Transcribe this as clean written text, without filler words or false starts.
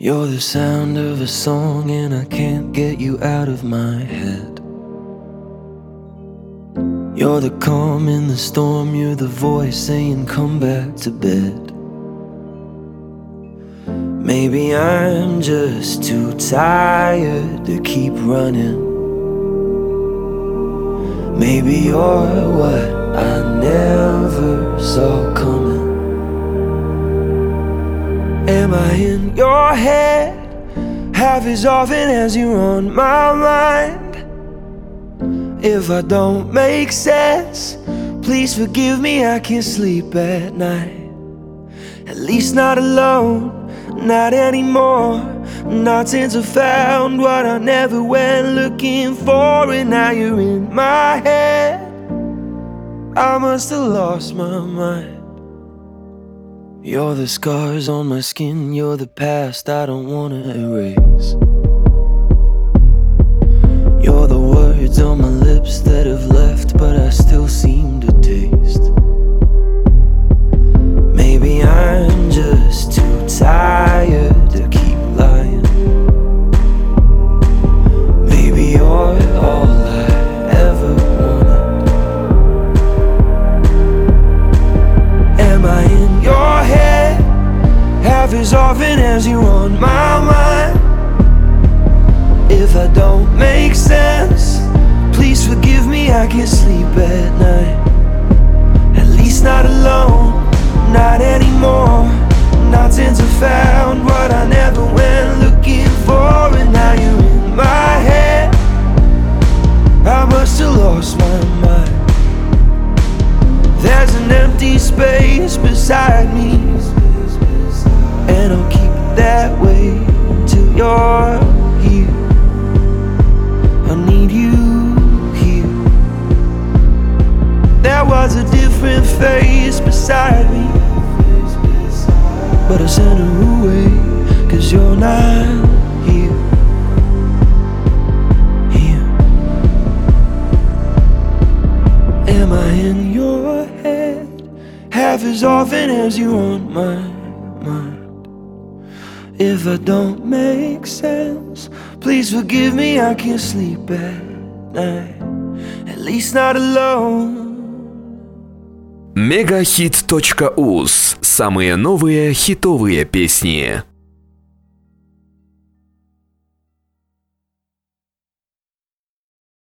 You're the sound of a song and I can't get you out of my head. You're the calm in the storm, you're the voice saying come back to bed. Maybe I'm just too tired to keep running. Maybe you're what I never saw coming. Am I in your head half as often as you're on my mind? If I don't make sense, please forgive me, I can't sleep at night. At least not alone, not anymore. Not since I found what I never went looking for. And now you're in my head. I must have lost my mind. You're the scars on my skin, you're the past I don't wanna erase. You're the words on my lips that have left but I still seem to taste. Maybe I'm just too tired to keep lying. Maybe you're all I ever wanted. Am I in your head half as often as you're on my mind? If I don't make sense, please forgive me, I can't sleep at night. At least not alone, not anymore. Not since I found what I never went looking for. And now you're in my head. I must have lost my mind. There's an empty space beside me, and I'll keep it that way until you're here. I need you here. There was a different face beside me, but I sent her away, 'cause you're not here. Here. Am I in your head half as often as you're on my mind? If I don't make sense, please forgive me, I can't sleep at night. At least not alone. Мегахит.уз. Самые новые хитовые песни.